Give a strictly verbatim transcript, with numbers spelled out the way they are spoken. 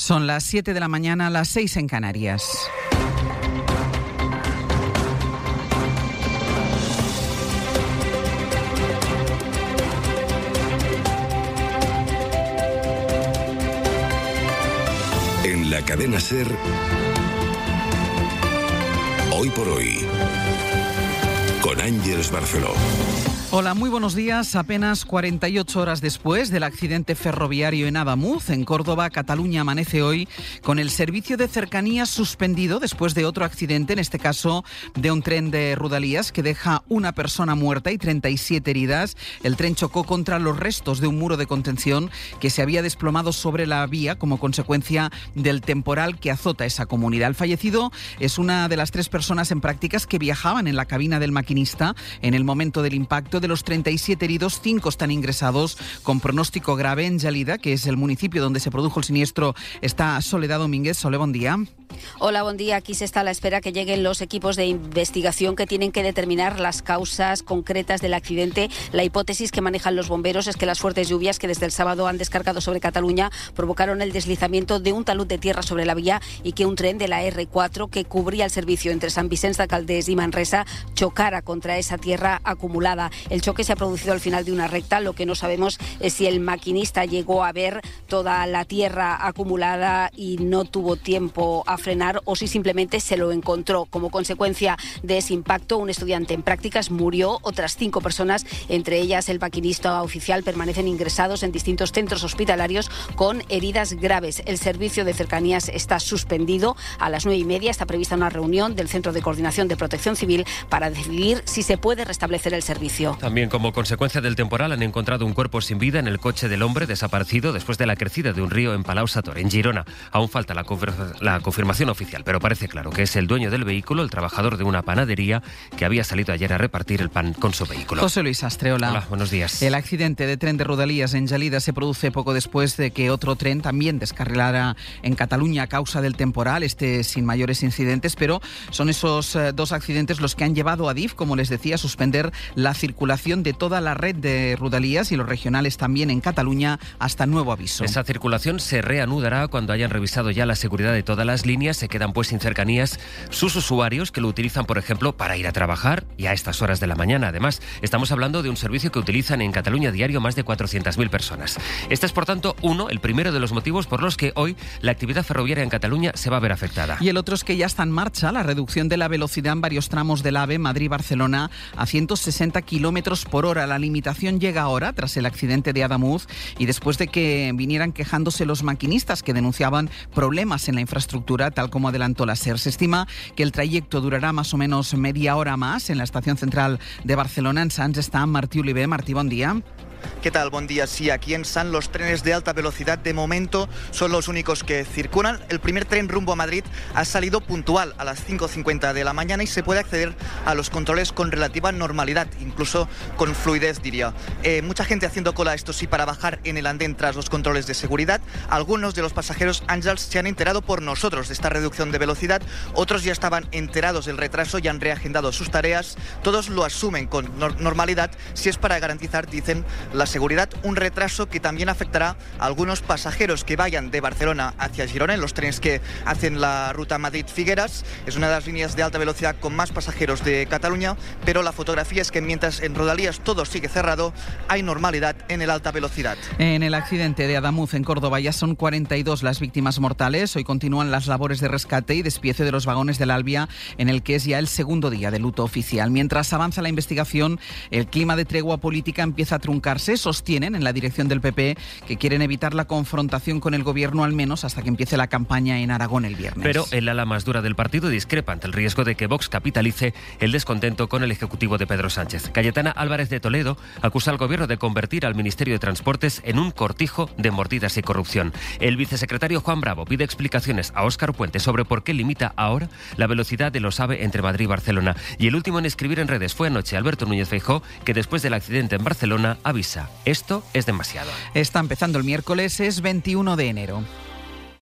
Son las siete de la mañana, las seis en Canarias. En la cadena SER, Hoy por Hoy, con Ángeles Barceló. Hola, muy buenos días. Apenas cuarenta y ocho horas después del accidente ferroviario en Adamuz, en Córdoba, Cataluña amanece hoy con el servicio de cercanías suspendido después de otro accidente, en este caso de un tren de Rodalies que deja una persona muerta y treinta y siete heridas. El tren chocó contra los restos de un muro de contención que se había desplomado sobre la vía como consecuencia del temporal que azota esa comunidad. El fallecido es una de las tres personas en prácticas que viajaban en la cabina del maquinista en el momento del impacto. De los treinta y siete heridos, cinco están ingresados con pronóstico grave. En Gelida, que es el municipio donde se produjo el siniestro, está Soledad Domínguez. Sole, buen día. Hola, buen día. Aquí se está a la espera que lleguen los equipos de investigación que tienen que determinar las causas concretas del accidente. La hipótesis que manejan los bomberos es que las fuertes lluvias que desde el sábado han descargado sobre Cataluña provocaron el deslizamiento de un talud de tierra sobre la vía y que un tren de la erre cuatro que cubría el servicio entre Sant Vicenç de Calders y Manresa chocara contra esa tierra acumulada. El choque se ha producido al final de una recta. Lo que no sabemos es si el maquinista llegó a ver toda la tierra acumulada y no tuvo tiempo a frenar o si simplemente se lo encontró. Como consecuencia de ese impacto, un estudiante en prácticas murió. Otras cinco personas, entre ellas el maquinista oficial, permanecen ingresados en distintos centros hospitalarios con heridas graves. El servicio de cercanías está suspendido. A las nueve y media está prevista una reunión del Centro de Coordinación de Protección Civil para decidir si se puede restablecer el servicio. También como consecuencia del temporal han encontrado un cuerpo sin vida en el coche del hombre desaparecido después de la crecida de un río en Palau-Sator, en Girona. Aún falta la, confir- la confirmación oficial, pero parece claro que es el dueño del vehículo, el trabajador de una panadería que había salido ayer a repartir el pan con su vehículo. José Luis Astreola. Hola, buenos días. El accidente de tren de Rodalies en Gelida se produce poco después de que otro tren también descarrilara en Cataluña a causa del temporal, este sin mayores incidentes, pero son esos eh, dos accidentes los que han llevado a Adif, como les decía, a suspender la circulación de toda la red de Rodalies y los regionales también en Cataluña hasta nuevo aviso. Esa circulación se reanudará cuando hayan revisado ya la seguridad de todas las líneas. Se quedan pues sin cercanías sus usuarios que lo utilizan, por ejemplo, para ir a trabajar y a estas horas de la mañana. Además, estamos hablando de un servicio que utilizan en Cataluña diario más de cuatrocientas mil personas. Este es, por tanto, uno, el primero de los motivos por los que hoy la actividad ferroviaria en Cataluña se va a ver afectada. Y el otro es que ya está en marcha la reducción de la velocidad en varios tramos del AVE Madrid-Barcelona a ciento sesenta kilómetros por hora. La limitación llega ahora tras el accidente de Adamuz y después de que vinieran quejándose los maquinistas que denunciaban problemas en la infraestructura, tal como adelantó la SER. Se estima que el trayecto durará más o menos media hora más. En la estación central de Barcelona, en Sants, está Martí Oliver. Martí, buen día. ¿Qué tal? Buen día. Sí, aquí en Sants los trenes de alta velocidad de momento son los únicos que circulan. El primer tren rumbo a Madrid ha salido puntual a las cinco cincuenta de la mañana y se puede acceder a los controles con relativa normalidad, incluso con fluidez, diría. Eh, mucha gente haciendo cola, esto sí, para bajar en el andén tras los controles de seguridad. Algunos de los pasajeros, Ángels, se han enterado por nosotros de esta reducción de velocidad. Otros ya estaban enterados del retraso y han reagendado sus tareas. Todos lo asumen con no- normalidad si es para garantizar, dicen, la seguridad. Un retraso que también afectará a algunos pasajeros que vayan de Barcelona hacia Girona en los trenes que hacen la ruta Madrid-Figueras. Es una de las líneas de alta velocidad con más pasajeros de Cataluña, pero la fotografía es que mientras en Rodalies todo sigue cerrado, hay normalidad en el alta velocidad. En el accidente de Adamuz en Córdoba ya son cuarenta y dos las víctimas mortales. Hoy continúan las labores de rescate y despiece de los vagones del Albia, en el que es ya el segundo día de luto oficial. Mientras avanza la investigación, el clima de tregua política empieza a truncarse. Sostienen en la dirección del P P que quieren evitar la confrontación con el gobierno al menos hasta que empiece la campaña en Aragón el viernes. Pero el ala más dura del partido discrepa ante el riesgo de que Vox capitalice el descontento con el ejecutivo de Pedro Sánchez. Cayetana Álvarez de Toledo acusa al gobierno de convertir al Ministerio de Transportes en un cortijo de mordidas y corrupción. El vicesecretario Juan Bravo pide explicaciones a Óscar Puente sobre por qué limita ahora la velocidad de los AVE entre Madrid y Barcelona. Y el último en escribir en redes fue anoche Alberto Núñez Feijóo, que después del accidente en Barcelona avisa: esto es demasiado. Está empezando el miércoles, es veintiuno de enero.